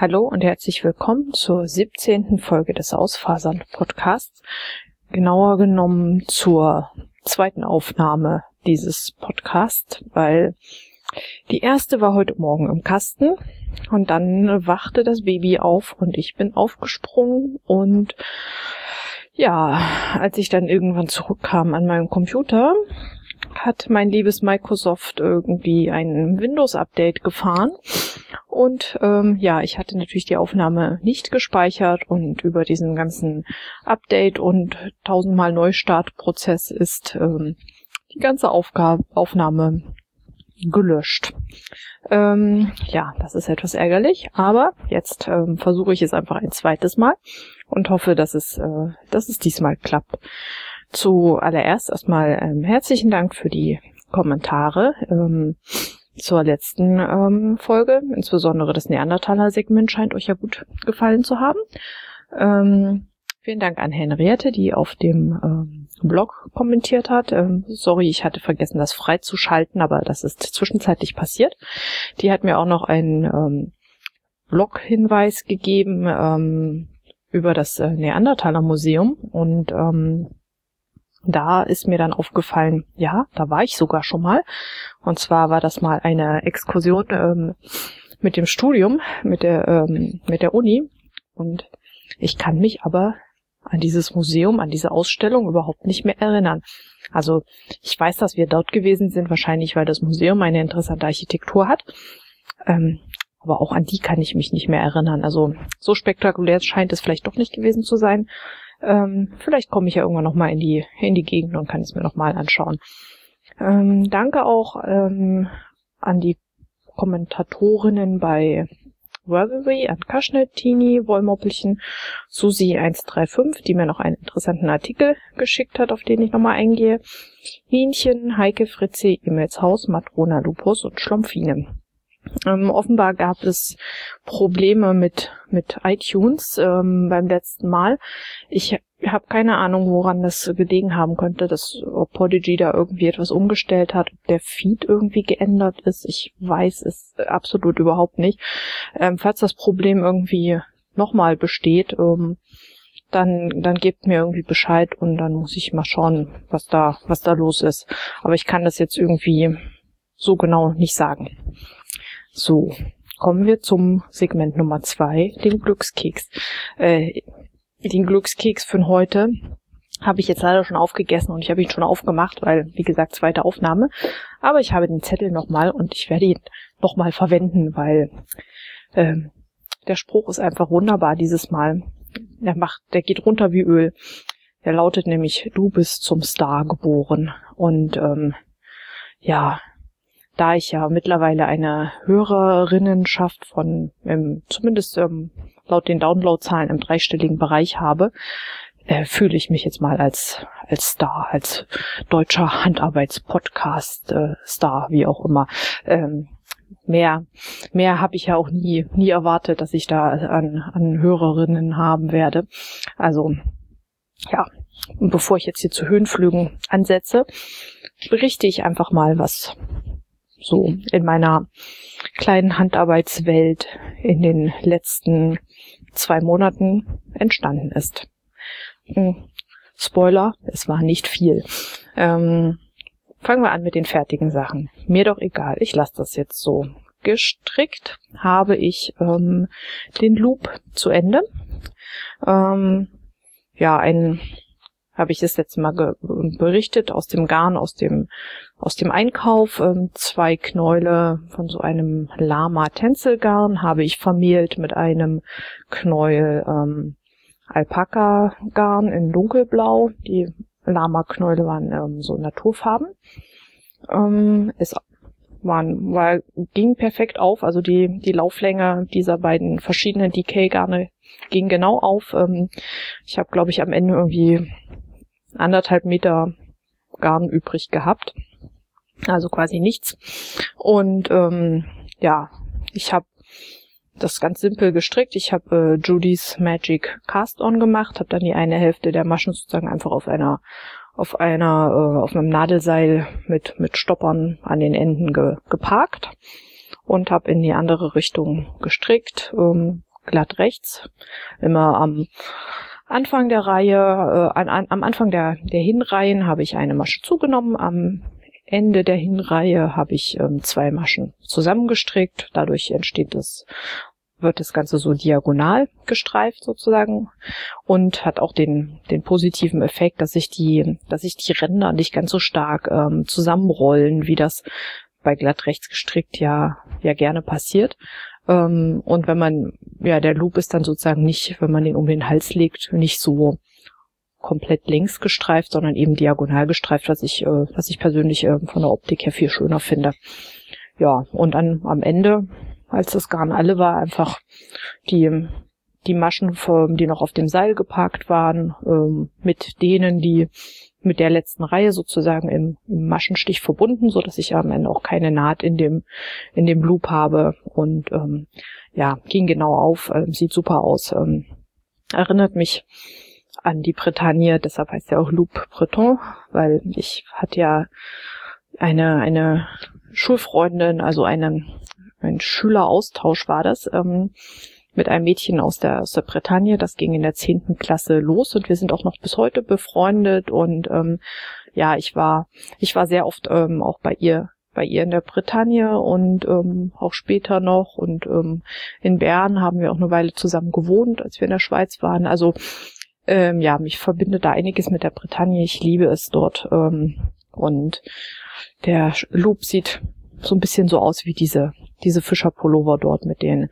Hallo und herzlich willkommen zur 17. Folge des Ausfasern-Podcasts. Genauer genommen zur zweiten Aufnahme dieses Podcasts, weil die erste war heute Morgen im Kasten und dann wachte das Baby auf und ich bin aufgesprungen und ja, als ich dann irgendwann zurückkam an meinem Computer, hat mein liebes Microsoft irgendwie ein Windows-Update gefahren und ich hatte natürlich die Aufnahme nicht gespeichert und über diesen ganzen Update und 1000-mal Neustart-Prozess ist die ganze Aufnahme gelöscht. Das ist etwas ärgerlich, aber jetzt versuche ich es einfach ein zweites Mal und hoffe, dass es diesmal klappt. Zuallererst erstmal herzlichen Dank für die Kommentare zur letzten Folge. Insbesondere das Neandertaler-Segment scheint euch ja gut gefallen zu haben. Vielen Dank an Henriette, die auf dem Blog kommentiert hat. Sorry, ich hatte vergessen, das freizuschalten, aber das ist zwischenzeitlich passiert. Die hat mir auch noch einen Blog-Hinweis gegeben über das Neandertaler-Museum und da ist mir dann aufgefallen, ja, da war ich sogar schon mal. Und zwar war das mal eine Exkursion mit dem Studium, mit der Uni. Und ich kann mich aber an dieses Museum, an diese Ausstellung überhaupt nicht mehr erinnern. Also ich weiß, dass wir dort gewesen sind, wahrscheinlich weil das Museum eine interessante Architektur hat. Aber auch an die kann ich mich nicht mehr erinnern. Also so spektakulär scheint es vielleicht doch nicht gewesen zu sein. Vielleicht komme ich ja irgendwann nochmal in die Gegend und kann es mir nochmal anschauen. Danke auch an die Kommentatorinnen bei Worthery, an Kaschnet, Tini, Wollmoppelchen, Susi135, die mir noch einen interessanten Artikel geschickt hat, auf den ich nochmal eingehe, Hähnchen, Heike, Fritzi, Emils Haus, Matrona, Lupus und Schlumpfine. Offenbar gab es Probleme mit iTunes beim letzten Mal. Ich habe keine Ahnung, woran das gelegen haben könnte, ob Podigy da irgendwie etwas umgestellt hat, ob der Feed irgendwie geändert ist. Ich weiß es absolut überhaupt nicht. Falls das Problem irgendwie nochmal besteht, dann gebt mir irgendwie Bescheid und dann muss ich mal schauen, was da los ist. Aber ich kann das jetzt irgendwie so genau nicht sagen. So, kommen wir zum Segment Nummer 2, dem Glückskeks. Den Glückskeks für heute habe ich jetzt leider schon aufgegessen und ich habe ihn schon aufgemacht, weil, wie gesagt, zweite Aufnahme. Aber ich habe den Zettel nochmal und ich werde ihn nochmal verwenden, weil der Spruch ist einfach wunderbar dieses Mal. Der geht runter wie Öl. Der lautet nämlich, du bist zum Star geboren. Und da ich ja mittlerweile eine Hörerinnenschaft von, zumindest laut den Downloadzahlen im dreistelligen Bereich habe, fühle ich mich jetzt mal als Star, als deutscher Handarbeitspodcast Star, wie auch immer. Mehr habe ich ja auch nie erwartet, dass ich da an Hörerinnen haben werde. Also, ja, und bevor ich jetzt hier zu Höhenflügen ansetze, berichte ich einfach mal, was so in meiner kleinen Handarbeitswelt in den letzten 2 Monaten entstanden ist. Spoiler, es war nicht viel. Fangen wir an mit den fertigen Sachen. Mir doch egal, ich lasse das jetzt so. Gestrickt habe ich den Loop zu Ende. Habe ich das letzte Mal berichtet, aus dem Garn, aus dem Einkauf. 2 Knäule von so einem Lama-Tänzelgarn habe ich vermehlt mit einem Knäuel Alpaka-Garn in dunkelblau. Die Lama-Knäule waren so Naturfarben. Ging perfekt auf, also die Lauflänge dieser beiden verschiedenen Decay-Garne ging genau auf. Ich habe, glaube ich, am Ende irgendwie 1,5 Meter Garn übrig gehabt. Also quasi nichts. Und ich habe das ganz simpel gestrickt. Ich habe Judy's Magic Cast-On gemacht, habe dann die eine Hälfte der Maschen sozusagen einfach auf einem Nadelseil mit Stoppern an den Enden geparkt und habe in die andere Richtung gestrickt. glatt rechts. Immer am Anfang der Reihe, am Anfang der Hinreihen habe ich eine Masche zugenommen, am Ende der Hinreihe habe ich 2 Maschen zusammengestrickt. Dadurch wird das Ganze so diagonal gestreift sozusagen und hat auch den positiven Effekt, dass sich die Ränder nicht ganz so stark zusammenrollen, wie das bei glatt rechts gestrickt ja gerne passiert. Und wenn man, der Loop ist dann sozusagen nicht, wenn man den um den Hals legt, nicht so komplett längs gestreift, sondern eben diagonal gestreift, was ich persönlich von der Optik her viel schöner finde. Ja, und dann am Ende, als das Garn alle war, einfach die Maschen, die noch auf dem Seil geparkt waren, mit denen, die mit der letzten Reihe sozusagen im Maschenstich verbunden, so dass ich am Ende auch keine Naht in dem Loop habe und ging genau auf, sieht super aus, erinnert mich an die Bretagne, deshalb heißt ja auch Loop Breton, weil ich hatte ja eine Schulfreundin, also ein Schüleraustausch war das, mit einem Mädchen aus der Bretagne. Das ging in der 10. Klasse los und wir sind auch noch bis heute befreundet und ich war sehr oft auch bei ihr in der Bretagne und auch später noch und in Bern haben wir auch eine Weile zusammen gewohnt, als wir in der Schweiz waren. Also mich verbindet da einiges mit der Bretagne. Ich liebe es dort und der Loop sieht so ein bisschen so aus wie diese Fischerpullover dort mit den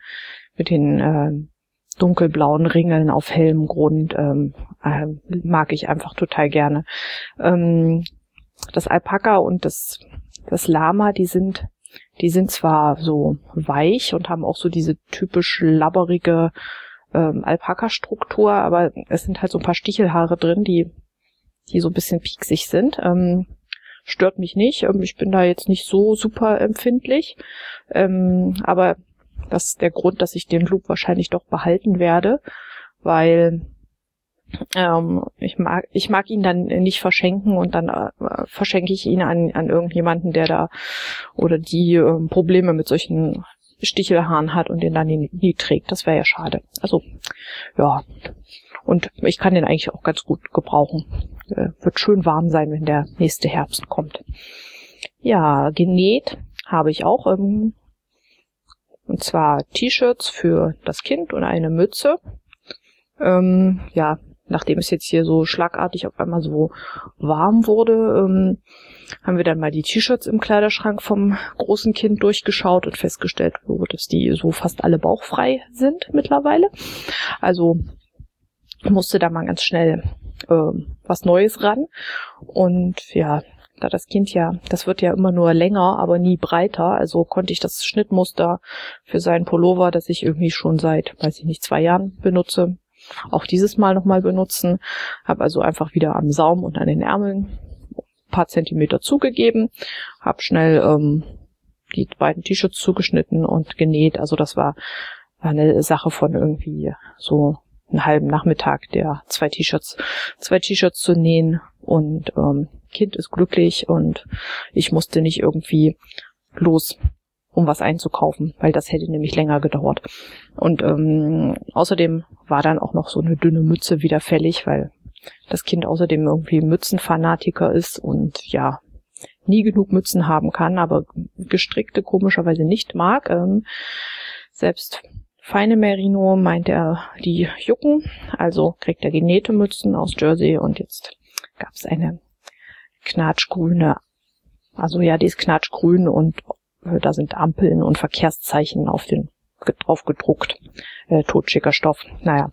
dunkelblauen Ringeln auf hellem Grund. Mag ich einfach total gerne. Das Alpaka und das Lama, die sind zwar so weich und haben auch so diese typisch labberige Alpaka-Struktur, aber es sind halt so ein paar Stichelhaare drin, die so ein bisschen pieksig sind. Stört mich nicht. Ich bin da jetzt nicht so super empfindlich. Aber das ist der Grund, dass ich den Loop wahrscheinlich doch behalten werde, weil ich mag ihn dann nicht verschenken und dann verschenke ich ihn an irgendjemanden, der da oder die Probleme mit solchen Stichelhaaren hat und den dann nie trägt. Das wäre ja schade. Also, ja. Und ich kann den eigentlich auch ganz gut gebrauchen. Wird schön warm sein, wenn der nächste Herbst kommt. Ja, genäht habe ich auch, und zwar T-Shirts für das Kind und eine Mütze. Nachdem es jetzt hier so schlagartig auf einmal so warm wurde, haben wir dann mal die T-Shirts im Kleiderschrank vom großen Kind durchgeschaut und festgestellt, dass die so fast alle bauchfrei sind mittlerweile. Also musste da mal ganz schnell was Neues ran. Und ja, da das Kind das wird ja immer nur länger, aber nie breiter, also konnte ich das Schnittmuster für seinen Pullover, das ich irgendwie schon seit, 2 Jahren benutze, auch dieses Mal nochmal benutzen. Habe also einfach wieder am Saum und an den Ärmeln ein paar Zentimeter zugegeben, habe schnell die beiden T-Shirts zugeschnitten und genäht. Also das war eine Sache von irgendwie so einen halben Nachmittag, der zwei T-Shirts zu nähen, und Kind ist glücklich und ich musste nicht irgendwie los, um was einzukaufen, weil das hätte nämlich länger gedauert. Und außerdem war dann auch noch so eine dünne Mütze wieder fällig, weil das Kind außerdem irgendwie Mützenfanatiker ist und ja, nie genug Mützen haben kann, aber gestrickte komischerweise nicht mag. Selbst feine Merino meint er, die jucken, also kriegt er genähte Mützen aus Jersey, und jetzt gab es eine knatschgrüne, also ja, die ist knatschgrün und da sind Ampeln und Verkehrszeichen drauf gedruckt, totschicker Stoff, naja.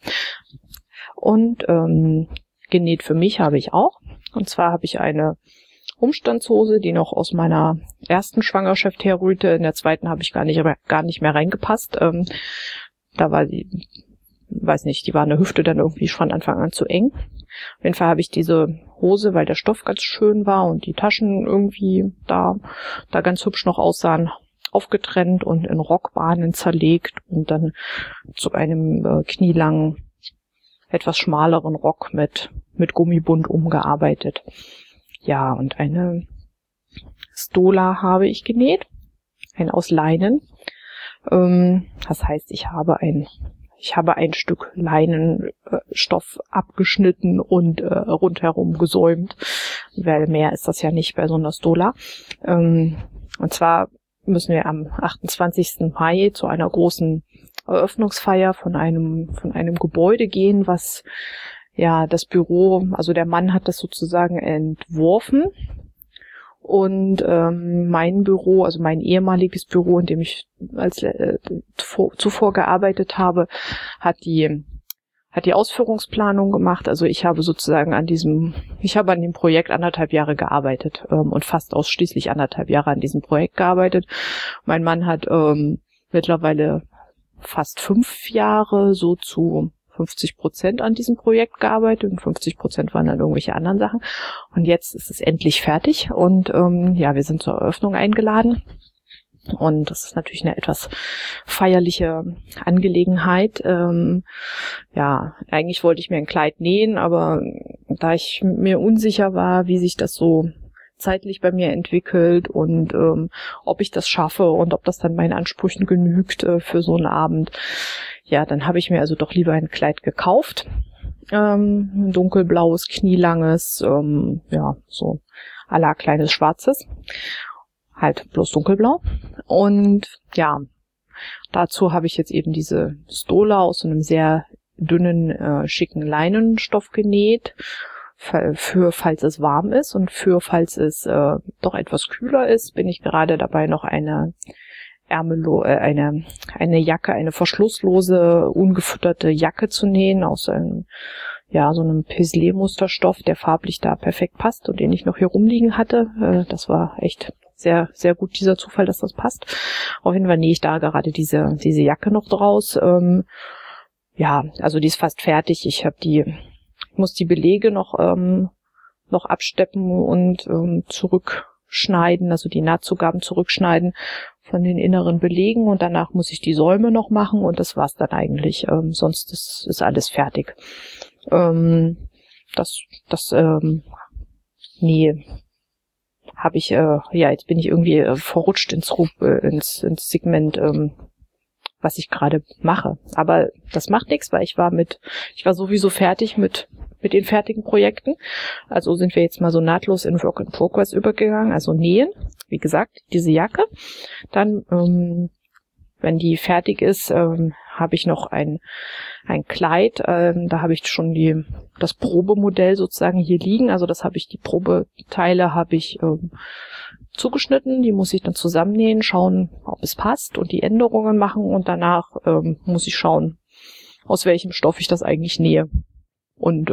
Und genäht für mich habe ich auch, und zwar habe ich eine Umstandshose, die noch aus meiner ersten Schwangerschaft herrührte. In der zweiten habe ich gar nicht mehr reingepasst. Da war die, weiß nicht, die war an der Hüfte dann irgendwie von Anfang an zu eng. Auf jeden Fall habe ich diese Hose, weil der Stoff ganz schön war und die Taschen irgendwie da ganz hübsch noch aussahen, aufgetrennt und in Rockbahnen zerlegt und dann zu einem knielangen, etwas schmaleren Rock mit Gummibund umgearbeitet. Ja, und eine Stola habe ich genäht, eine aus Leinen. Das heißt, ich habe ein ich habe ein Stück Leinenstoff abgeschnitten und rundherum gesäumt, weil mehr ist das ja nicht bei so einer Stola. Und zwar müssen wir am 28. Mai zu einer großen Eröffnungsfeier von einem Gebäude gehen, was ja das Büro, also der Mann hat das sozusagen entworfen. Und mein Büro, also mein ehemaliges Büro, in dem ich zuvor gearbeitet habe, hat die Ausführungsplanung gemacht. Also ich habe sozusagen an dem Projekt 1,5 Jahre gearbeitet und fast ausschließlich 1,5 Jahre an diesem Projekt gearbeitet. Mein Mann hat mittlerweile fast 5 Jahre so zu 50% an diesem Projekt gearbeitet und 50% waren dann irgendwelche anderen Sachen. Und jetzt ist es endlich fertig und wir sind zur Eröffnung eingeladen. Und das ist natürlich eine etwas feierliche Angelegenheit. Eigentlich wollte ich mir ein Kleid nähen, aber da ich mir unsicher war, wie sich das so zeitlich bei mir entwickelt und ob ich das schaffe und ob das dann meinen Ansprüchen genügt für so einen Abend, ja, dann habe ich mir also doch lieber ein Kleid gekauft. Ein dunkelblaues, knielanges, so à la kleines Schwarzes. Halt bloß dunkelblau. Und ja, dazu habe ich jetzt eben diese Stola aus so einem sehr dünnen, schicken Leinenstoff genäht. Für falls es warm ist und für falls es doch etwas kühler ist, bin ich gerade dabei, noch eine Jacke, eine verschlusslose, ungefütterte Jacke zu nähen aus so einem Paisley-Musterstoff, der farblich da perfekt passt und den ich noch hier rumliegen hatte. Das war echt sehr, sehr gut, dieser Zufall, dass das passt. Auf jeden Fall nähe ich da gerade diese Jacke noch draus. Also die ist fast fertig. Ich muss die Belege noch absteppen und zurückschneiden, also die Nahtzugaben zurückschneiden von den inneren Belegen und danach muss ich die Säume noch machen und das war's dann eigentlich. Sonst ist alles fertig. Habe ich, jetzt bin ich irgendwie verrutscht ins Segment, was ich gerade mache. Aber das macht nichts, weil ich war sowieso fertig mit den fertigen Projekten. Also sind wir jetzt mal so nahtlos in Work in Progress übergegangen, also nähen. Wie gesagt, diese Jacke. Dann, wenn die fertig ist, habe ich noch ein Kleid. Da habe ich schon das Probemodell sozusagen hier liegen. Also die Probeteile habe ich zugeschnitten. Die muss ich dann zusammennähen, schauen, ob es passt und die Änderungen machen. Und danach muss ich schauen, aus welchem Stoff ich das eigentlich nähe. Und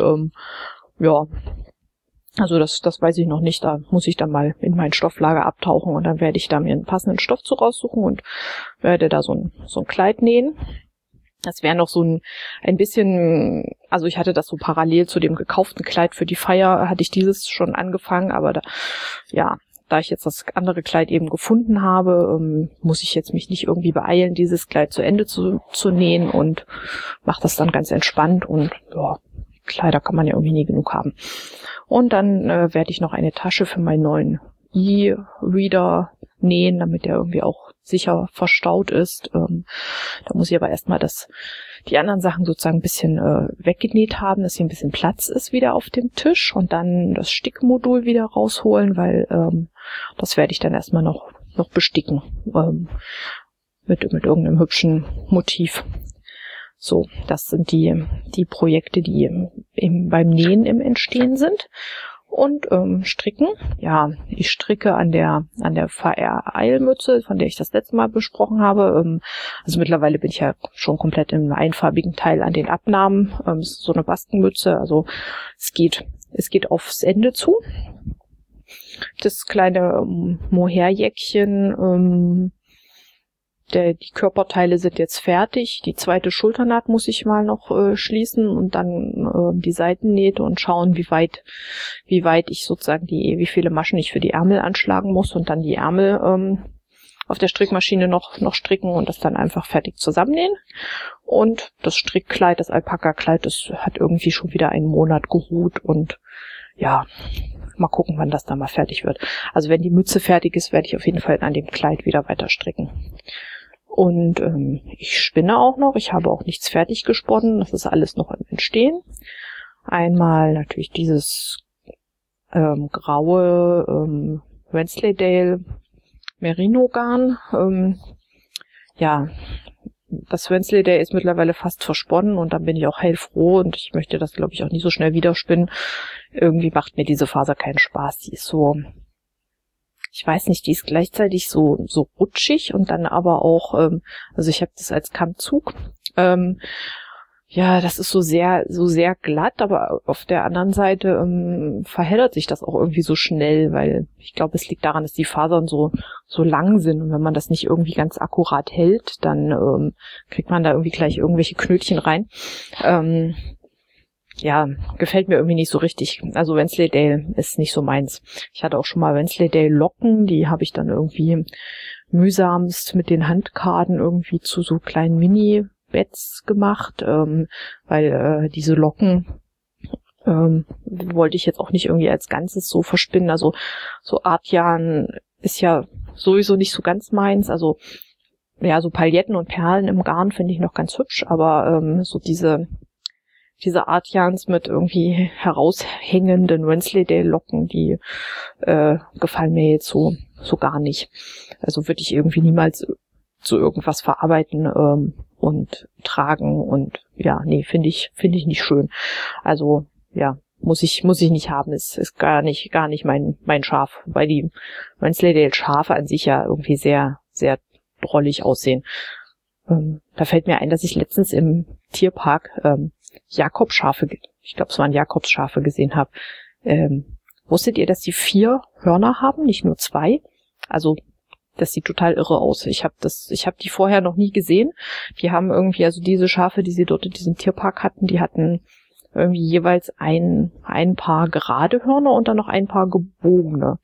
also das weiß ich noch nicht. Da muss ich dann mal in mein Stofflager abtauchen und dann werde ich da mir einen passenden Stoff zu raussuchen und werde da so ein Kleid nähen. Das wäre noch so ein bisschen, also ich hatte das so parallel zu dem gekauften Kleid für die Feier, hatte ich dieses schon angefangen, aber da ich jetzt das andere Kleid eben gefunden habe, muss ich jetzt mich nicht irgendwie beeilen, dieses Kleid zu Ende zu nähen und mache das dann ganz entspannt und ja, Kleider kann man ja irgendwie nie genug haben. Und dann werde ich noch eine Tasche für meinen neuen E-Reader nähen, damit der irgendwie auch sicher verstaut ist. Da muss ich aber erstmal die anderen Sachen sozusagen ein bisschen weggenäht haben, dass hier ein bisschen Platz ist wieder auf dem Tisch und dann das Stickmodul wieder rausholen, weil das werde ich dann erstmal noch besticken mit irgendeinem hübschen Motiv. So, das sind die Projekte, die beim Nähen im Entstehen sind. Und Stricken, ja, ich stricke an der VR-Eilmütze, von der ich das letzte Mal besprochen habe. Also mittlerweile bin ich ja schon komplett im einfarbigen Teil an den Abnahmen. Ist so eine Baskenmütze, also es geht aufs Ende zu. Das kleine Mohairjäckchen, die Körperteile sind jetzt fertig. Die zweite Schulternaht muss ich mal noch schließen und dann die Seitennähte und schauen, wie weit ich sozusagen wie viele Maschen ich für die Ärmel anschlagen muss und dann die Ärmel auf der Strickmaschine noch stricken und das dann einfach fertig zusammennähen. Und das Strickkleid, das Alpaka-Kleid, das hat irgendwie schon wieder einen Monat geruht und ja, mal gucken, wann das dann mal fertig wird. Also wenn die Mütze fertig ist, werde ich auf jeden Fall an dem Kleid wieder weiter stricken. Und ich spinne auch noch. Ich habe auch nichts fertig gesponnen. Das ist alles noch im Entstehen. Einmal natürlich dieses graue Wensleydale Merino Garn. Ja, das Wensleydale ist mittlerweile fast versponnen und dann bin ich auch heilfroh und ich möchte das, glaube ich, auch nicht so schnell wieder spinnen. Irgendwie macht mir diese Faser keinen Spaß. Die ist so, ich weiß nicht, die ist gleichzeitig so rutschig und dann aber auch, also ich habe das als Kammzug. Ja, das ist so sehr glatt, aber auf der anderen Seite verheddert sich das auch irgendwie so schnell, weil ich glaube, es liegt daran, dass die Fasern so lang sind und wenn man das nicht irgendwie ganz akkurat hält, dann kriegt man da irgendwie gleich irgendwelche Knötchen rein. Ja, gefällt mir irgendwie nicht so richtig. Also Wensleydale ist nicht so meins. Ich hatte auch schon mal Wensleydale Locken, die habe ich dann irgendwie mühsamst mit den Handkarten irgendwie zu so kleinen Mini-Beds gemacht, weil diese Locken wollte ich jetzt auch nicht irgendwie als Ganzes so verspinnen. Also so Artjarn ist ja sowieso nicht so ganz meins. Also ja, so Pailletten und Perlen im Garn finde ich noch ganz hübsch, aber so diese Artjarns mit irgendwie heraushängenden Wensleydale-Locken, die gefallen mir jetzt so gar nicht. Also würde ich irgendwie niemals zu irgendwas verarbeiten und tragen und ja, nee, finde ich nicht schön. Also ja, muss ich nicht haben. Es ist gar nicht mein Schaf, weil die Wensleydale-Schafe an sich ja irgendwie sehr, sehr drollig aussehen. Da fällt mir ein, dass ich letztens im Tierpark Jakobschafe, ich glaube, es waren Jakobsschafe gesehen habe. Wusstet ihr, dass die 4 Hörner haben, nicht nur 2? Also das sieht total irre aus. Ich habe die vorher noch nie gesehen. Die haben irgendwie, also diese Schafe, die sie dort in diesem Tierpark hatten, die hatten irgendwie jeweils ein Paar gerade Hörner und dann noch ein Paar gebogene.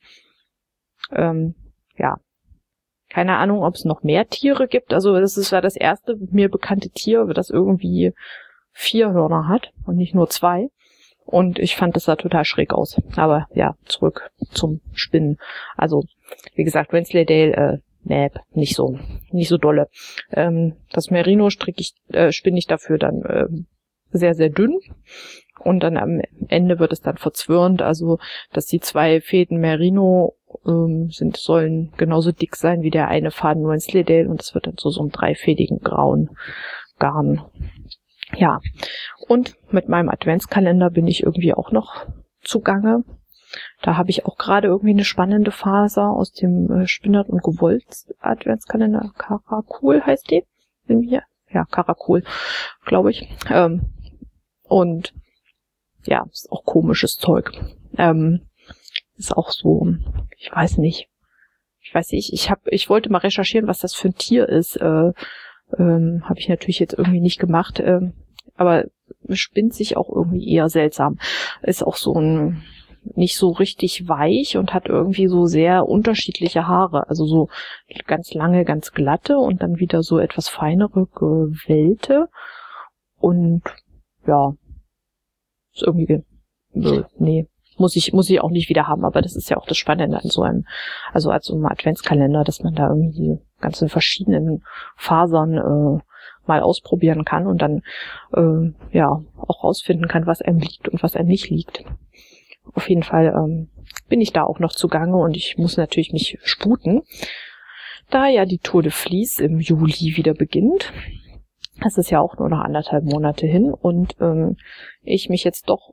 Ja. Keine Ahnung, ob es noch mehr Tiere gibt. Also war das erste mir bekannte Tier, das irgendwie 4 Hörner hat und nicht nur 2. Und ich fand, das sah total schräg aus. Aber ja, zurück zum Spinnen. Also, wie gesagt, Wensleydale, nicht so dolle. Das Merino spinne ich dafür dann sehr, sehr dünn. Und dann am Ende wird es dann verzwirnt. Also, dass die 2 Fäden Merino sollen genauso dick sein wie der eine Faden Wensleydale. Und es wird dann so einem 3-fädigen grauen Garn. Ja, und mit meinem Adventskalender bin ich irgendwie auch noch zugange. Da habe ich auch gerade irgendwie eine spannende Faser aus dem Spinnert und Gewollt Adventskalender. Karakul heißt die. Ja, Karakul, glaube ich. Und ja, ist auch komisches Zeug. Ist auch so, ich weiß nicht. Ich wollte mal recherchieren, was das für ein Tier ist. Habe ich natürlich jetzt irgendwie nicht gemacht, aber spinnt sich auch irgendwie eher seltsam. Ist auch so nicht so richtig weich und hat irgendwie so sehr unterschiedliche Haare. Also so ganz lange, ganz glatte und dann wieder so etwas feinere gewellte. Und ja, ist irgendwie, nee. Muss ich auch nicht wieder haben, aber das ist ja auch das Spannende an so einem Adventskalender, dass man da irgendwie die ganzen verschiedenen Fasern mal ausprobieren kann und dann auch rausfinden kann, was einem liegt und was einem nicht liegt. Auf jeden Fall bin ich da auch noch zugange und ich muss natürlich mich sputen, da ja die Tour de Vlies im Juli wieder beginnt. Es ist ja auch nur noch 1,5 Monate hin und ich mich jetzt doch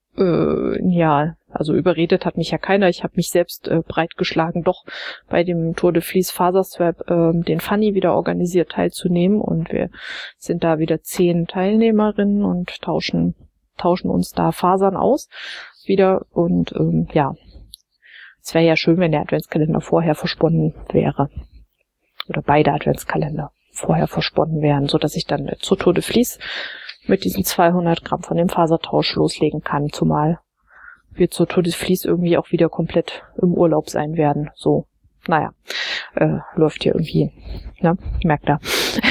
also überredet hat mich ja keiner. Ich habe mich selbst breitgeschlagen, doch bei dem Tour de Vlies Faserswap den Funny wieder organisiert teilzunehmen. Und wir sind da wieder 10 Teilnehmerinnen und tauschen uns da Fasern aus wieder. Und es wäre ja schön, wenn der Adventskalender vorher versponnen wäre. Oder beide Adventskalender vorher versponnen wären, so dass ich dann zur Tour de Vlies mit diesen 200 Gramm von dem Fasertausch loslegen kann, zumal wir zur Tour de Vlies irgendwie auch wieder komplett im Urlaub sein werden. So, naja, läuft hier irgendwie, ne, merkt da.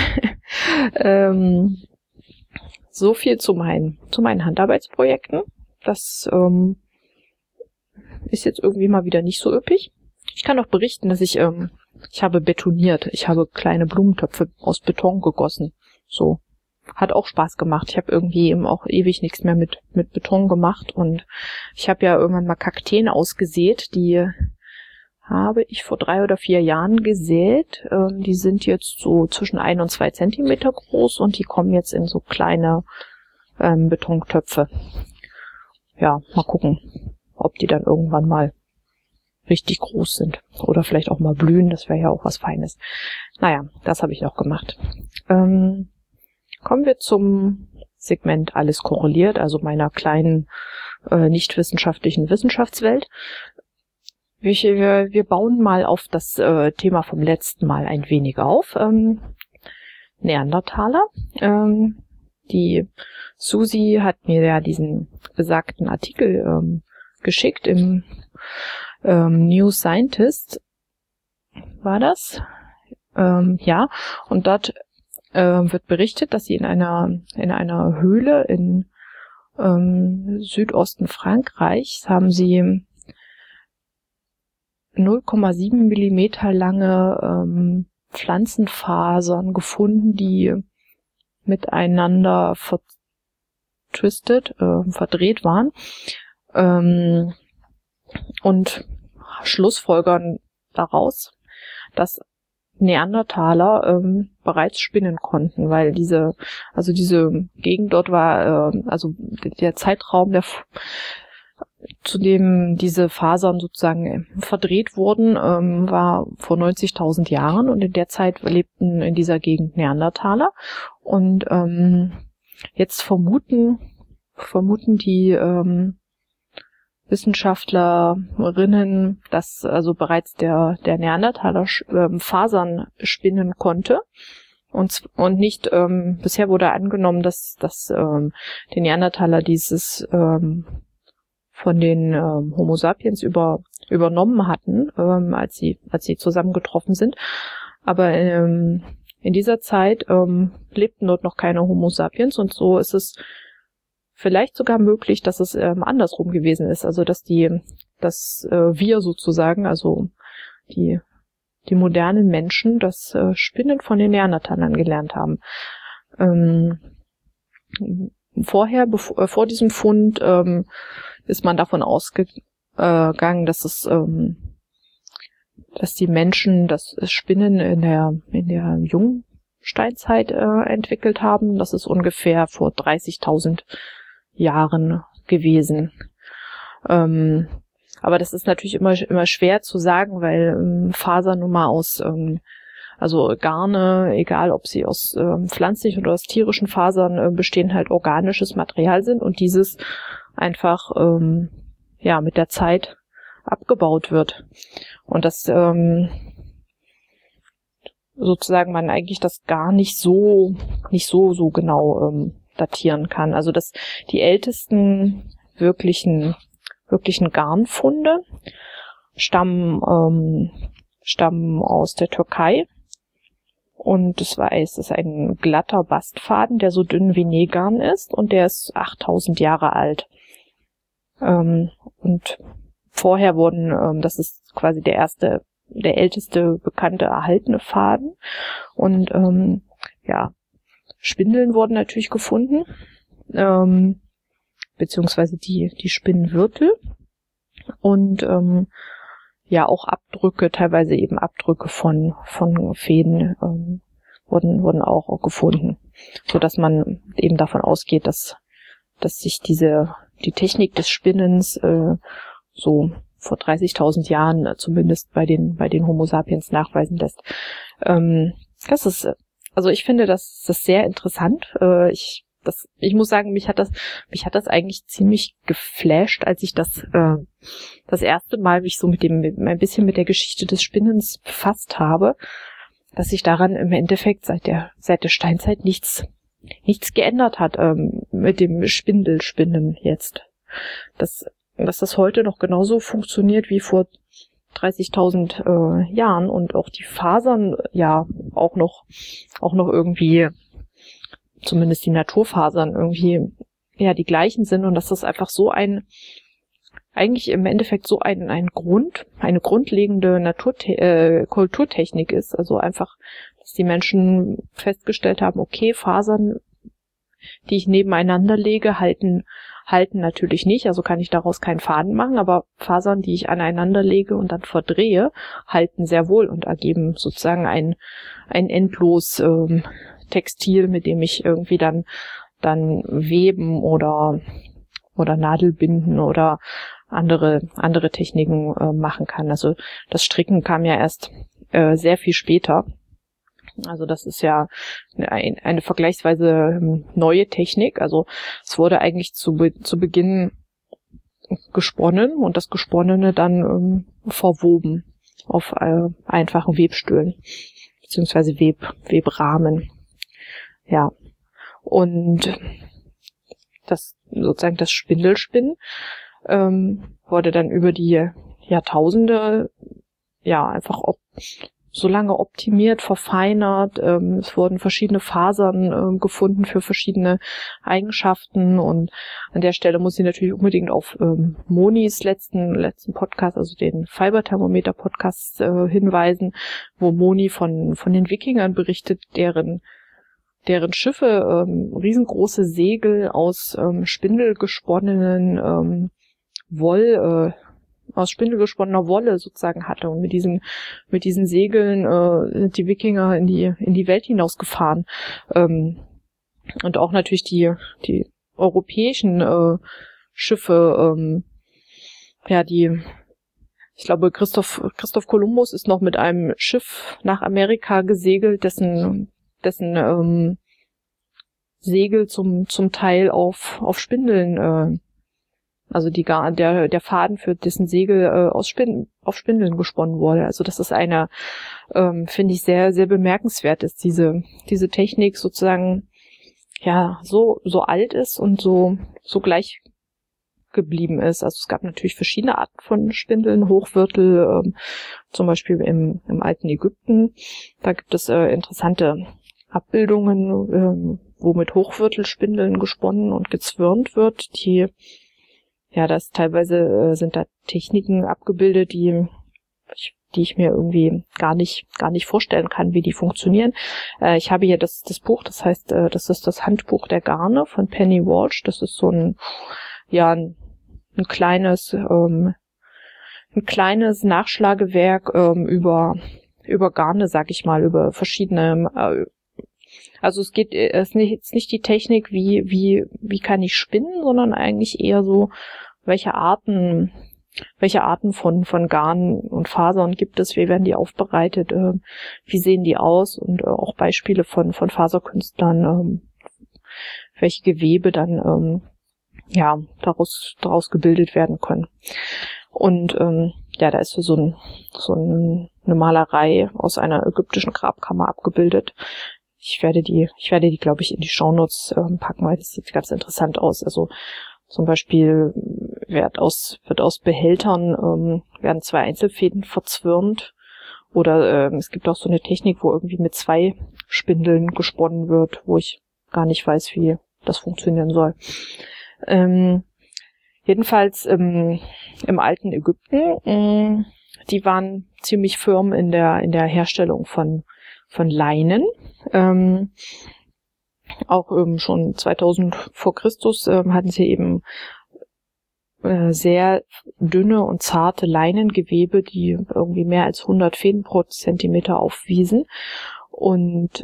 So viel zu meinen Handarbeitsprojekten. Das ist jetzt irgendwie mal wieder nicht so üppig. Ich kann auch berichten, dass ich ich habe betoniert. Ich habe kleine Blumentöpfe aus Beton gegossen. So. Hat auch Spaß gemacht. Ich habe irgendwie eben auch ewig nichts mehr mit Beton gemacht. Und ich habe ja irgendwann mal Kakteen ausgesät. Die habe ich vor 3 oder 4 Jahren gesät. Die sind jetzt so zwischen 1 und 2 Zentimeter groß und die kommen jetzt in so kleine Betontöpfe. Ja, mal gucken, ob die dann irgendwann mal richtig groß sind. Oder vielleicht auch mal blühen, das wäre ja auch was Feines. Naja, das habe ich noch gemacht. Kommen wir zum Segment Alles korreliert, also meiner kleinen nicht wissenschaftlichen Wissenschaftswelt. Wir bauen mal auf das Thema vom letzten Mal ein wenig auf. Neandertaler. Die Susi hat mir ja diesen besagten Artikel geschickt im New Scientist. War das? Ja. Und dort wird berichtet, dass sie in einer Höhle in Südosten Frankreichs haben sie 0,7 Millimeter lange Pflanzenfasern gefunden, die miteinander verdreht waren, und schlussfolgern daraus, dass Neandertaler bereits spinnen konnten, weil diese Gegend dort war, also der Zeitraum, zu dem diese Fasern sozusagen verdreht wurden, war vor 90.000 Jahren, und in der Zeit lebten in dieser Gegend Neandertaler. Und jetzt vermuten die Wissenschaftlerinnen, dass also bereits der Neandertaler Fasern spinnen konnte. Und nicht, bisher wurde angenommen, dass die Neandertaler dieses von den Homo sapiens übernommen hatten, als sie zusammengetroffen sind. Aber in dieser Zeit lebten dort noch keine Homo sapiens, und so ist es vielleicht sogar möglich, dass es andersrum gewesen ist, also dass wir sozusagen, also die modernen Menschen, das Spinnen von den Neandertalern gelernt haben. Vor diesem Fund ist man davon ausgegangen, dass die Menschen das Spinnen in der Jungsteinzeit entwickelt haben. Das ist ungefähr vor 30.000 Jahren gewesen. Aber das ist natürlich immer schwer zu sagen, weil Fasern nun mal aus, also Garne, egal ob sie aus pflanzlichen oder aus tierischen Fasern bestehen, halt organisches Material sind und dieses einfach mit der Zeit abgebaut wird. Und das sozusagen man eigentlich das gar nicht so genau datieren kann. Also dass die ältesten wirklichen Garnfunde stammen aus der Türkei, und es ist ein glatter Bastfaden, der so dünn wie Nähgarn ist, und der ist 8.000 Jahre alt. Und vorher wurden, das ist quasi der älteste bekannte erhaltene Faden, und Spindeln wurden natürlich gefunden, beziehungsweise die Spinnwirtel, und auch Abdrücke, teilweise eben Abdrücke von Fäden wurden auch gefunden, so dass man eben davon ausgeht, dass sich die Technik des Spinnens so vor 30.000 Jahren zumindest bei den Homo sapiens nachweisen lässt. Ich finde das sehr interessant. Ich muss sagen, mich hat das eigentlich ziemlich geflasht, als ich das erste Mal mich so ein bisschen mit der Geschichte des Spinnens befasst habe, dass sich daran im Endeffekt seit der Steinzeit nichts geändert hat mit dem Spindelspinnen jetzt. Dass das heute noch genauso funktioniert wie vor 30.000 Jahren, und auch die Fasern ja auch noch irgendwie, zumindest die Naturfasern irgendwie die gleichen sind, und dass das einfach so ein eigentlich im Endeffekt so eine grundlegende Kulturtechnik ist. Also einfach, dass die Menschen festgestellt haben, okay, Fasern, die ich nebeneinander lege, halten natürlich nicht, also kann ich daraus keinen Faden machen, aber Fasern, die ich aneinander lege und dann verdrehe, halten sehr wohl und ergeben sozusagen ein endlos Textil, mit dem ich irgendwie dann weben oder Nadelbinden oder andere Techniken machen kann. Also das Stricken kam ja erst sehr viel später. Also das ist ja eine vergleichsweise neue Technik. Also es wurde eigentlich zu Beginn gesponnen und das Gesponnene dann verwoben auf einfachen Webstühlen beziehungsweise Webrahmen. Ja, und das Spindelspinnen wurde dann über die Jahrtausende einfach so lange optimiert, verfeinert. Es wurden verschiedene Fasern gefunden für verschiedene Eigenschaften und an der Stelle muss ich natürlich unbedingt auf Monis letzten Podcast, also den Fiberthermometer-Podcast hinweisen, wo Moni von den Wikingern berichtet, deren Schiffe riesengroße Segel aus spindelgesponnener Wolle sozusagen hatte. Und mit diesen Segeln sind die Wikinger in die Welt hinausgefahren. Und auch natürlich die europäischen Schiffe, ich glaube, Christoph Kolumbus ist noch mit einem Schiff nach Amerika gesegelt, dessen Segel zum Teil auf Spindeln, also der Faden für dessen Segel auf Spindeln gesponnen wurde. Also das ist eine, finde ich, sehr, sehr bemerkenswert ist, diese Technik sozusagen, so alt ist und so gleich geblieben ist. Also es gab natürlich verschiedene Arten von Spindeln, Hochwürtel, zum Beispiel im alten Ägypten. Da gibt es interessante Abbildungen, wo mit Hochwürtelspindeln gesponnen und gezwirnt wird, das teilweise sind da Techniken abgebildet, die ich mir irgendwie gar nicht vorstellen kann, wie die funktionieren. Ich habe hier das Buch, das heißt, das ist das Handbuch der Garne von Penny Walsh. Das ist so ein kleines Nachschlagewerk über Garne, sag ich mal, über verschiedene. Also es ist nicht die Technik, wie kann ich spinnen, sondern eigentlich eher so, welche Arten von Garn und Fasern gibt es, wie werden die aufbereitet, wie sehen die aus und auch Beispiele von Faserkünstlern, welche Gewebe dann daraus gebildet werden können. Und da ist so eine Malerei aus einer ägyptischen Grabkammer abgebildet. Ich werde die, glaube ich, in die Shownotes packen, weil das sieht ganz interessant aus. Also zum Beispiel wird aus Behältern werden 2 Einzelfäden verzwirnt. Oder es gibt auch so eine Technik, wo irgendwie mit 2 Spindeln gesponnen wird, wo ich gar nicht weiß, wie das funktionieren soll. Jedenfalls im alten Ägypten, die waren ziemlich firm in der Herstellung von Leinen. Auch schon 2000 vor Christus hatten sie eben sehr dünne und zarte Leinengewebe, die irgendwie mehr als 100 Fäden pro Zentimeter aufwiesen. Und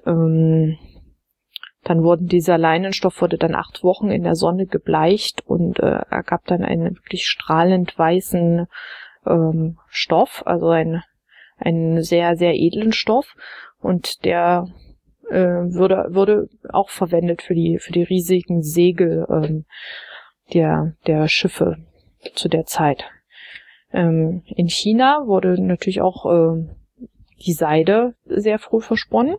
dann dieser Leinenstoff wurde dann 8 Wochen in der Sonne gebleicht und ergab dann einen wirklich strahlend weißen Stoff, also einen sehr, sehr edlen Stoff. Und der wurde auch verwendet für die riesigen Segel der Schiffe zu der Zeit. In China wurde natürlich auch die Seide sehr früh versponnen.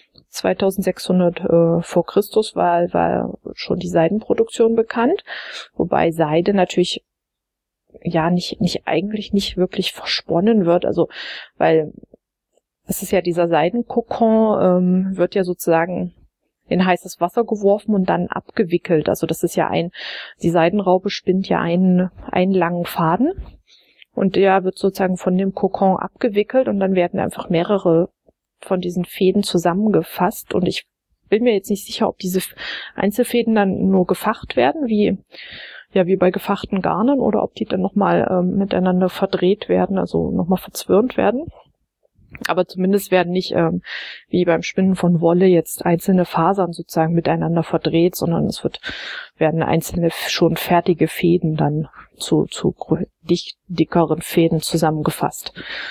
2600 vor Christus war schon die Seidenproduktion bekannt, wobei Seide natürlich eigentlich nicht wirklich versponnen wird, also weil es ist ja dieser Seidenkokon, wird ja sozusagen in heißes Wasser geworfen und dann abgewickelt. Also das ist ja die Seidenraupe spinnt ja einen langen Faden und der wird sozusagen von dem Kokon abgewickelt und dann werden einfach mehrere von diesen Fäden zusammengefasst und ich bin mir jetzt nicht sicher, ob diese Einzelfäden dann nur gefacht werden, wie bei gefachten Garnen, oder ob die dann nochmal miteinander verdreht werden, also nochmal verzwirnt werden. Aber zumindest werden nicht, wie beim Spinnen von Wolle, jetzt einzelne Fasern sozusagen miteinander verdreht, sondern werden einzelne schon fertige Fäden dann zu dickeren Fäden zusammengefasst.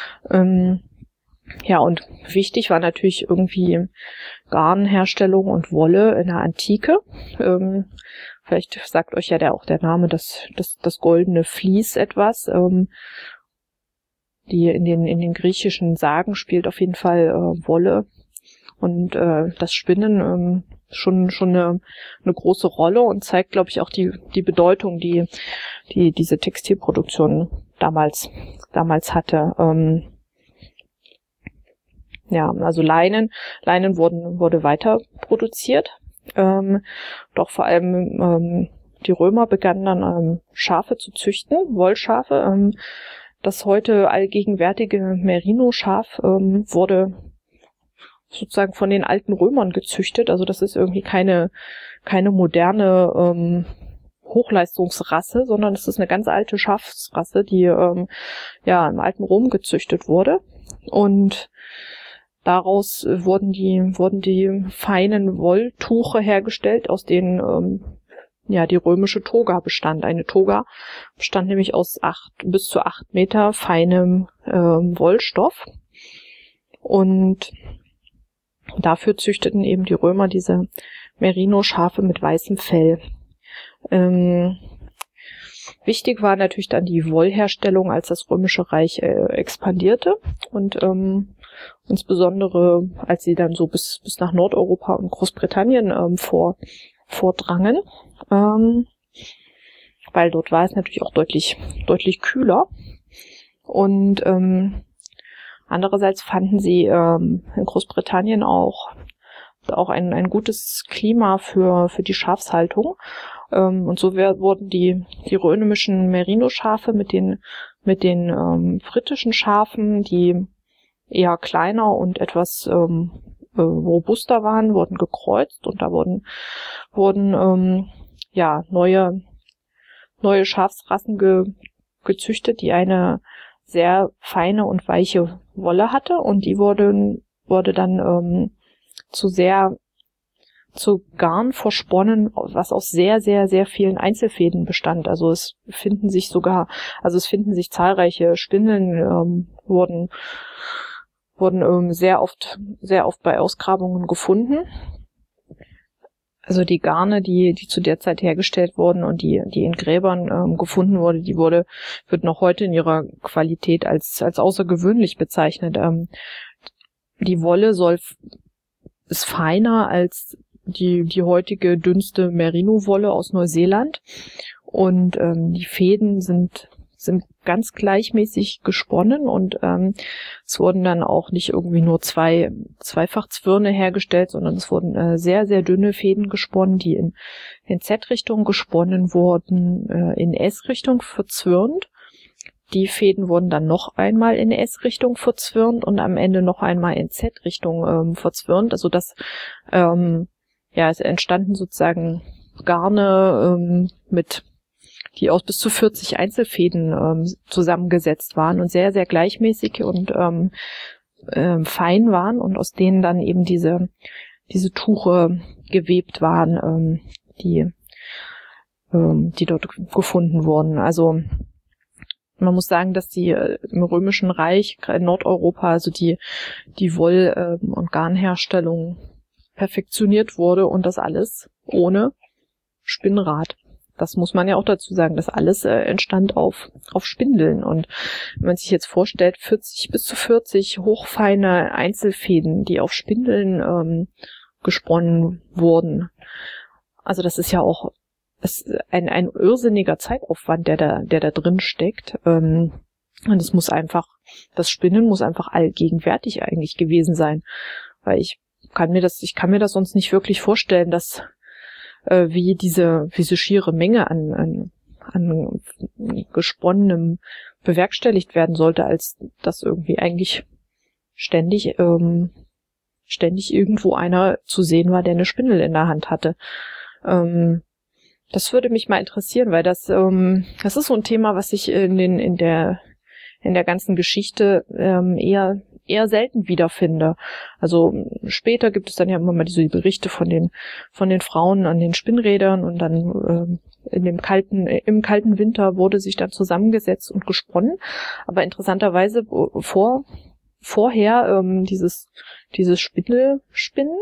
Ja, und wichtig war natürlich irgendwie Garnherstellung und Wolle in der Antike. Vielleicht sagt euch ja auch der Name das goldene Vlies etwas. Die in den griechischen Sagen spielt auf jeden Fall Wolle und das Spinnen schon eine große Rolle und zeigt, glaube ich, auch die Bedeutung, die diese Textilproduktion damals hatte. Ja, also Leinen wurde weiter produziert, doch vor allem die Römer begannen dann Schafe zu züchten, Wollschafe. Das heute allgegenwärtige Merino-Schaf wurde sozusagen von den alten Römern gezüchtet. Also das ist irgendwie keine moderne Hochleistungsrasse, sondern es ist eine ganz alte Schafsrasse, die im alten Rom gezüchtet wurde. Und daraus wurden die feinen Wolltuche hergestellt, aus denen die römische Toga bestand. Eine Toga bestand nämlich aus bis zu 8 Meter feinem Wollstoff. Und dafür züchteten eben die Römer diese Merino-Schafe mit weißem Fell. Wichtig war natürlich dann die Wollherstellung, als das Römische Reich expandierte und insbesondere als sie dann so bis nach Nordeuropa und Großbritannien vordrangen, weil dort war es natürlich auch deutlich kühler und andererseits fanden sie in Großbritannien auch ein gutes Klima für die Schafshaltung. Und so wurden die römischen Merino-Schafe mit den britischen Schafen, die eher kleiner und etwas robuster waren, wurden gekreuzt und da wurden neue Schafsrassen gezüchtet, die eine sehr feine und weiche Wolle hatte und die wurde dann zu Garn versponnen, was aus sehr, sehr, sehr vielen Einzelfäden bestand. Also es finden sich zahlreiche Spindeln, wurden sehr oft bei Ausgrabungen gefunden. Also die Garne, die zu der Zeit hergestellt wurden und die in Gräbern gefunden wird noch heute in ihrer Qualität als außergewöhnlich bezeichnet. Die Wolle ist feiner als die heutige dünnste Merino-Wolle aus Neuseeland und die Fäden sind ganz gleichmäßig gesponnen und es wurden dann auch nicht irgendwie nur Zweifachzwirne hergestellt, sondern es wurden sehr, sehr dünne Fäden gesponnen, die in Z-Richtung gesponnen wurden, in S-Richtung verzwirnt. Die Fäden wurden dann noch einmal in S-Richtung verzwirnt und am Ende noch einmal in Z-Richtung verzwirnt. Also es entstanden sozusagen Garne die aus bis zu 40 Einzelfäden zusammengesetzt waren und sehr, sehr gleichmäßig und fein waren und aus denen dann eben diese Tuche gewebt waren, die dort gefunden wurden. Also man muss sagen, dass die im Römischen Reich, gerade in Nordeuropa, also die Woll- und Garnherstellung perfektioniert wurde und das alles ohne Spinnrad. Das muss man ja auch dazu sagen, das alles entstand auf Spindeln. Und wenn man sich jetzt vorstellt, 40 bis zu 40 hochfeine Einzelfäden, die auf Spindeln gesponnen wurden. Also das ist ja auch ein irrsinniger Zeitaufwand, der da drin steckt. Und das Spinnen muss einfach allgegenwärtig eigentlich gewesen sein. Weil ich ich kann mir das sonst nicht wirklich vorstellen, dass wie diese schiere Menge an gesponnenem bewerkstelligt werden sollte, als dass irgendwie eigentlich ständig irgendwo einer zu sehen war, der eine Spindel in der Hand hatte. Das würde mich mal interessieren, weil das ist so ein Thema, was ich in der ganzen Geschichte eher selten wiederfinde. Also später gibt es dann ja immer mal diese Berichte von den Frauen an den Spinnrädern und dann im kalten Winter wurde sich dann zusammengesetzt und gesponnen. Aber interessanterweise vorher dieses Spindelspinnen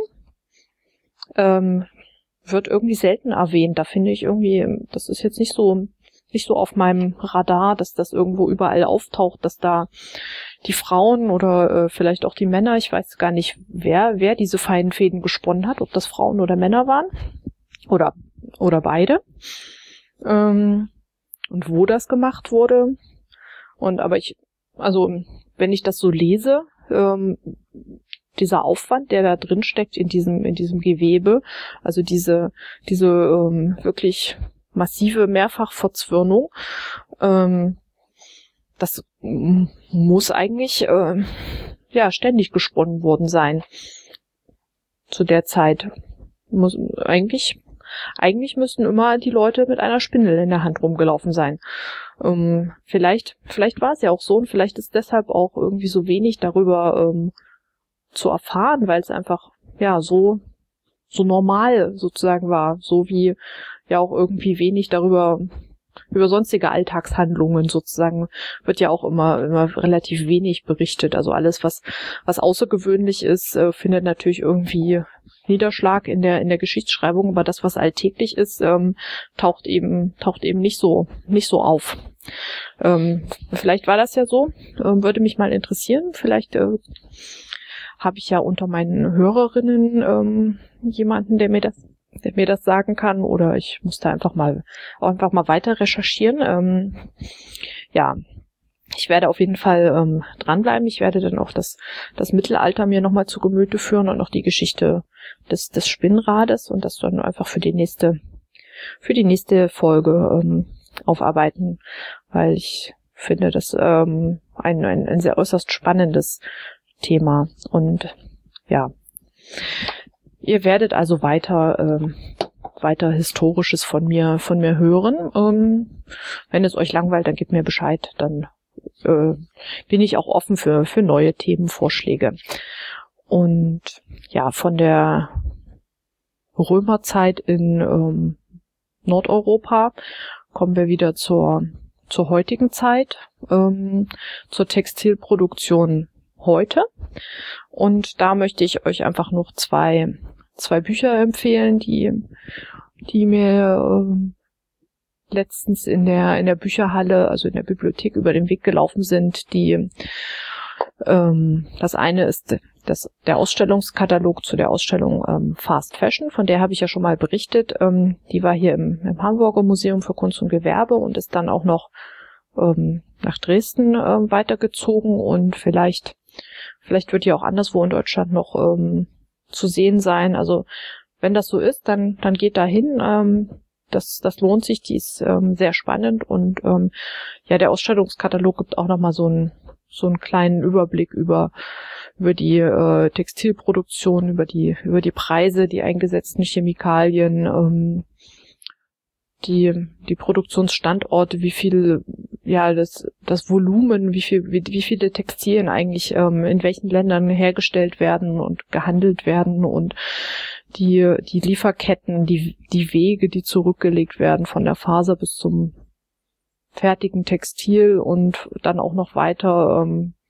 wird irgendwie selten erwähnt. Da finde ich irgendwie, das ist jetzt nicht so auf meinem Radar, dass das irgendwo überall auftaucht, dass da die Frauen oder vielleicht auch die Männer, ich weiß gar nicht, wer diese feinen Fäden gesponnen hat, ob das Frauen oder Männer waren oder beide. Und wo das gemacht wurde. Aber wenn ich das so lese, dieser Aufwand, der da drin steckt in diesem Gewebe, also diese wirklich massive Mehrfachverzwirnung, das muss eigentlich ständig gesponnen worden sein zu der Zeit. Eigentlich müssten immer die Leute mit einer Spindel in der Hand rumgelaufen sein. Vielleicht war es ja auch so und vielleicht ist deshalb auch irgendwie so wenig darüber zu erfahren, weil es einfach so normal sozusagen war, so wie ja auch irgendwie wenig darüber über sonstige Alltagshandlungen sozusagen wird ja auch immer relativ wenig berichtet. Also alles, was außergewöhnlich ist, findet natürlich irgendwie Niederschlag in der Geschichtsschreibung, aber das, was alltäglich ist, taucht eben nicht so auf. Vielleicht war das ja so, würde mich mal interessieren. Vielleicht habe ich ja unter meinen Hörerinnen jemanden, der mir das sagen kann, oder ich muss da einfach mal weiter recherchieren. Ich werde auf jeden Fall dranbleiben. Ich werde dann auch das Mittelalter mir nochmal zu Gemüte führen und auch die Geschichte des Spinnrades und das dann einfach für die nächste Folge aufarbeiten, weil ich finde das ein sehr äußerst spannendes Thema. Und ja, ihr werdet also weiter Historisches von mir hören. Wenn es euch langweilt, dann gebt mir Bescheid, dann bin ich auch offen für neue Themenvorschläge. Und ja, von der Römerzeit in Nordeuropa kommen wir wieder zur heutigen Zeit, zur Textilproduktion heute. Und da möchte ich euch einfach noch zwei Bücher empfehlen, die mir letztens in der Bücherhalle, also in der Bibliothek, über den Weg gelaufen sind. Das eine ist der Ausstellungskatalog zu der Ausstellung Fast Fashion, von der habe ich ja schon mal berichtet. Die war hier im Hamburger Museum für Kunst und Gewerbe und ist dann auch noch nach Dresden weitergezogen und vielleicht wird die auch anderswo in Deutschland noch zu sehen sein. Also wenn das so ist, dann geht da hin. Das lohnt sich, die ist sehr spannend und der Ausstellungskatalog gibt auch nochmal so einen kleinen Überblick über die Textilproduktion, über die Preise, die eingesetzten Chemikalien, die Produktionsstandorte, wie viel, das Volumen, wie viele Textilien eigentlich in welchen Ländern hergestellt werden und gehandelt werden und die Lieferketten, die Wege, die zurückgelegt werden von der Faser bis zum fertigen Textil und dann auch noch weiter,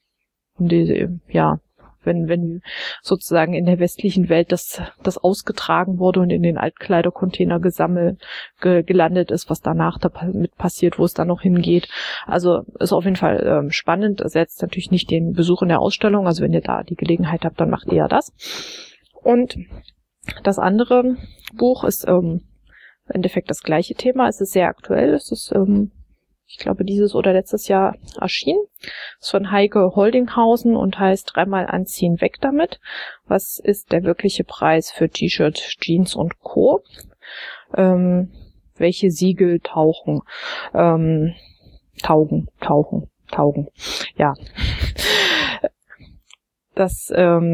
wenn sozusagen in der westlichen Welt das ausgetragen wurde und in den Altkleidercontainer gelandet ist, was danach damit passiert, wo es dann noch hingeht. Also ist auf jeden Fall spannend. Ersetzt natürlich nicht den Besuch in der Ausstellung. Also wenn ihr da die Gelegenheit habt, dann macht ihr ja das. Und das andere Buch ist im Endeffekt das gleiche Thema. Es ist sehr aktuell. Es ist, ich glaube dieses oder letztes Jahr erschienen. Ist von Heike Holdinghausen und heißt 3-mal anziehen, weg damit. Was ist der wirkliche Preis für T-Shirt, Jeans und Co.? Welche Siegel taugen. Ja. Das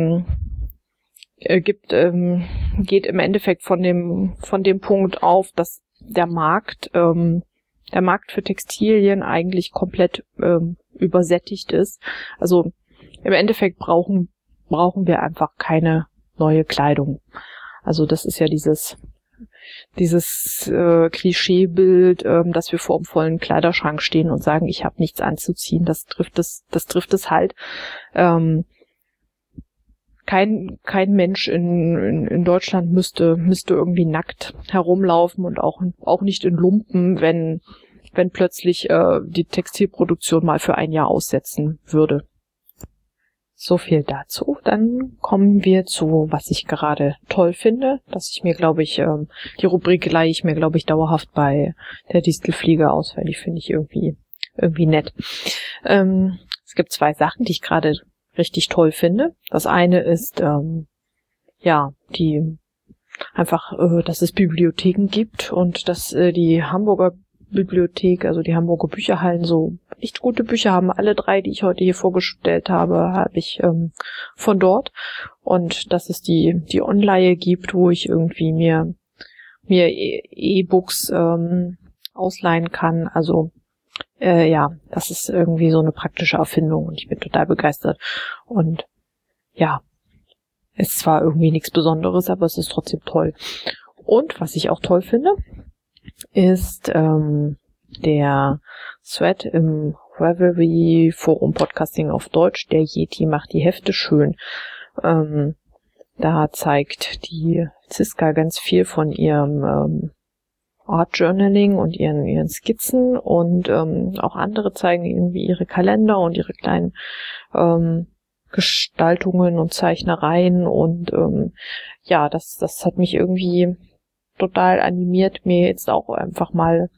geht im Endeffekt von dem Punkt auf, dass der Markt für Textilien eigentlich komplett übersättigt ist. Also im Endeffekt brauchen wir einfach keine neue Kleidung. Also das ist ja dieses Klischeebild, dass wir vor einem vollen Kleiderschrank stehen und sagen, ich habe nichts anzuziehen. Das trifft es halt. Kein Mensch in Deutschland müsste irgendwie nackt herumlaufen und auch nicht in Lumpen, wenn plötzlich die Textilproduktion mal für ein Jahr aussetzen würde. So viel dazu. Dann kommen wir zu, was ich gerade toll finde, dass ich mir, glaube ich, die Rubrik leihe ich mir, glaube ich, dauerhaft bei der Distelfliege aus, weil die finde ich irgendwie nett. Es gibt 2 Sachen, die ich gerade richtig toll finde. Das eine ist, dass es Bibliotheken gibt und dass die Hamburger Bibliothek, also die Hamburger Bücherhallen, so echt gute Bücher haben. Alle 3, die ich heute hier vorgestellt habe ich von dort. Und dass es die Online gibt, wo ich irgendwie mir E-Books ausleihen kann. Also das ist irgendwie so eine praktische Erfindung und ich bin total begeistert. Und ja, es ist zwar irgendwie nichts Besonderes, aber es ist trotzdem toll. Und was ich auch toll finde, ist der Thread im Revelry Forum Podcasting auf Deutsch, der Yeti macht die Hefte schön. Da zeigt die Ziska ganz viel von ihrem Art Journaling und ihren Skizzen und auch andere zeigen irgendwie ihre Kalender und ihre kleinen Gestaltungen und Zeichnereien und das hat mich irgendwie total animiert, mir jetzt auch einfach mal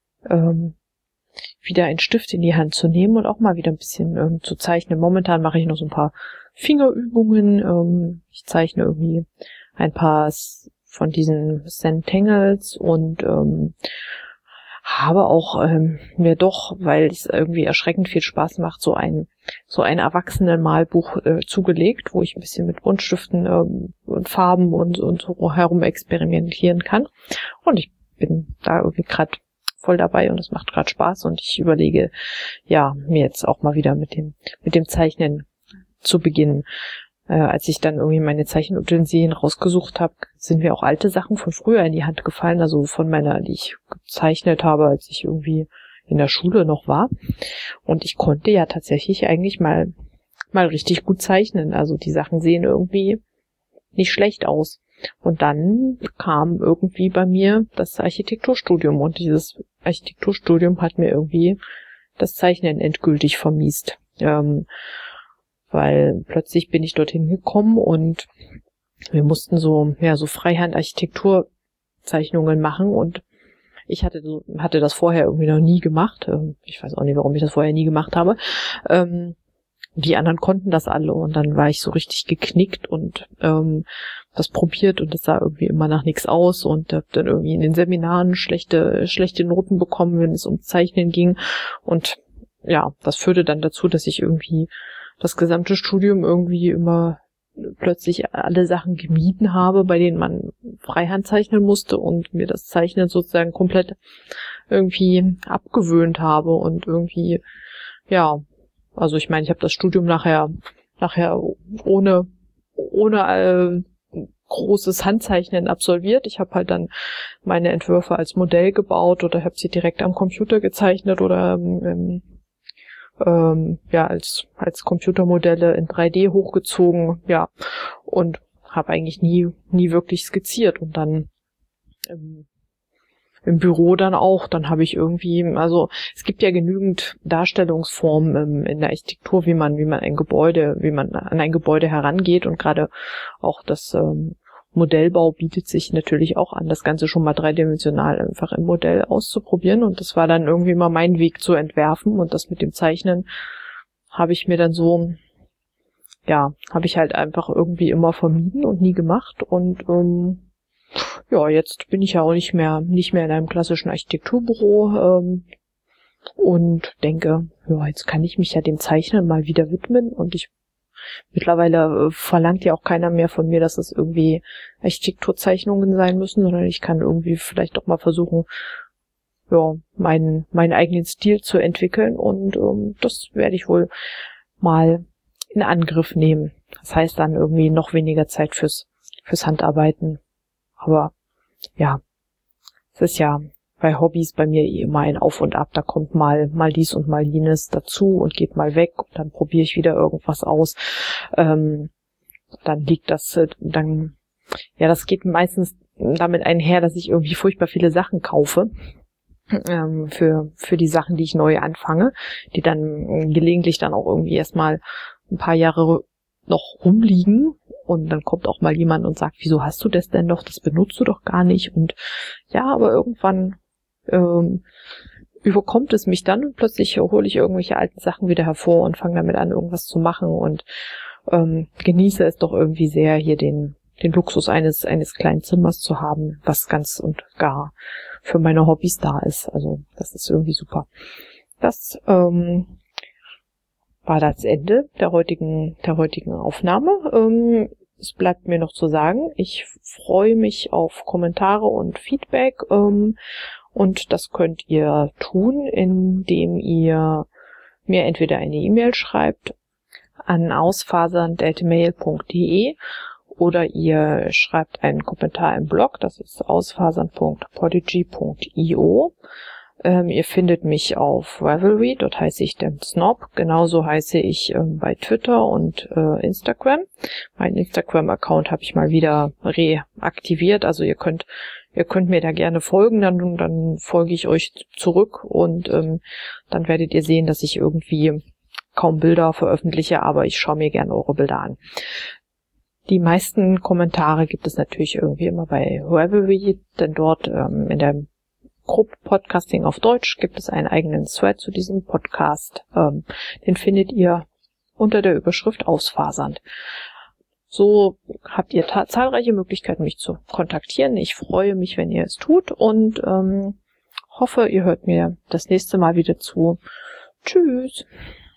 wieder einen Stift in die Hand zu nehmen und auch mal wieder ein bisschen zu zeichnen. Momentan mache ich noch so ein paar Fingerübungen. Ich zeichne irgendwie ein paar von diesen Centangles und habe auch mir doch, weil es irgendwie erschreckend viel Spaß macht, so ein Erwachsenenmalbuch zugelegt, wo ich ein bisschen mit Buntstiften und Farben und so herum experimentieren kann. Und ich bin da irgendwie gerade voll dabei und es macht gerade Spaß und ich überlege, mir jetzt auch mal wieder mit dem Zeichnen zu beginnen. Als ich dann irgendwie meine Zeichenutensilien rausgesucht habe, sind mir auch alte Sachen von früher in die Hand gefallen, also von meiner, die ich gezeichnet habe, als ich irgendwie in der Schule noch war. Und ich konnte ja tatsächlich eigentlich mal richtig gut zeichnen. Also die Sachen sehen irgendwie nicht schlecht aus. Und dann kam irgendwie bei mir das Architekturstudium und dieses Architekturstudium hat mir irgendwie das Zeichnen endgültig vermiest. Weil plötzlich bin ich dorthin gekommen und wir mussten so Freihand-Architekturzeichnungen machen und ich hatte das vorher irgendwie noch nie gemacht. Ich weiß auch nicht, warum ich das vorher nie gemacht habe. Die anderen konnten das alle und dann war ich so richtig geknickt und das probiert und es sah irgendwie immer nach nichts aus und habe dann irgendwie in den Seminaren schlechte Noten bekommen, wenn es ums Zeichnen ging und ja, das führte dann dazu, dass ich irgendwie das gesamte Studium irgendwie immer plötzlich alle Sachen gemieden habe, bei denen man Freihand zeichnen musste und mir das Zeichnen sozusagen komplett irgendwie abgewöhnt habe und irgendwie, also ich meine, ich habe das Studium nachher ohne großes Handzeichnen absolviert. Ich habe halt dann meine Entwürfe als Modell gebaut oder habe sie direkt am Computer gezeichnet oder als Computermodelle in 3D hochgezogen, und habe eigentlich nie wirklich skizziert und dann im Büro dann habe ich irgendwie, also es gibt ja genügend Darstellungsformen in der Architektur, wie man an ein Gebäude herangeht und gerade auch das Modellbau bietet sich natürlich auch an, das Ganze schon mal dreidimensional einfach im Modell auszuprobieren. Und das war dann irgendwie mal mein Weg zu entwerfen. Und das mit dem Zeichnen habe ich mir dann so, ja, habe ich halt einfach irgendwie immer vermieden und nie gemacht. Und ja, jetzt bin ich ja auch nicht mehr in einem klassischen Architekturbüro und denke, ja, jetzt kann ich mich ja dem Zeichnen mal wieder widmen. Und mittlerweile verlangt ja auch keiner mehr von mir, dass es irgendwie Architekturzeichnungen sein müssen, sondern ich kann irgendwie vielleicht doch mal versuchen, ja, meinen eigenen Stil zu entwickeln, und das werde ich wohl mal in Angriff nehmen. Das heißt dann irgendwie noch weniger Zeit fürs Handarbeiten. Aber ja, es ist ja bei Hobbys bei mir immer ein Auf und Ab. Da kommt mal dies und mal jenes dazu und geht mal weg, und dann probiere ich wieder irgendwas aus. Dann liegt das, das geht meistens damit einher, dass ich irgendwie furchtbar viele Sachen kaufe. Für die Sachen, die ich neu anfange, die dann gelegentlich dann auch irgendwie erstmal ein paar Jahre noch rumliegen, und dann kommt auch mal jemand und sagt, wieso hast du das denn noch? Das benutzt du doch gar nicht. Und ja, aber irgendwann überkommt es mich dann, und plötzlich hole ich irgendwelche alten Sachen wieder hervor und fange damit an, irgendwas zu machen, und genieße es doch irgendwie sehr, hier den Luxus eines kleinen Zimmers zu haben, was ganz und gar für meine Hobbys da ist. Also das ist irgendwie super. Das war das Ende der heutigen Aufnahme. Es bleibt mir noch zu sagen, ich freue mich auf Kommentare und Feedback, und das könnt ihr tun, indem ihr mir entweder eine E-Mail schreibt an ausfasern@mail.de, oder ihr schreibt einen Kommentar im Blog, das ist ausfasern.podigy.io. Ihr findet mich auf Ravelry, dort heiße ich Dan Snob. Genauso heiße ich bei Twitter und Instagram. Meinen Instagram-Account habe ich mal wieder reaktiviert. Also ihr könnt mir da gerne folgen, dann folge ich euch zurück, und dann werdet ihr sehen, dass ich irgendwie kaum Bilder veröffentliche, aber ich schaue mir gerne eure Bilder an. Die meisten Kommentare gibt es natürlich irgendwie immer bei Ravelry, denn dort in der Gruppe Podcasting auf Deutsch gibt es einen eigenen Thread zu diesem Podcast. Den findet ihr unter der Überschrift Ausfasernd. So habt ihr zahlreiche Möglichkeiten, mich zu kontaktieren. Ich freue mich, wenn ihr es tut, und hoffe, ihr hört mir das nächste Mal wieder zu. Tschüss!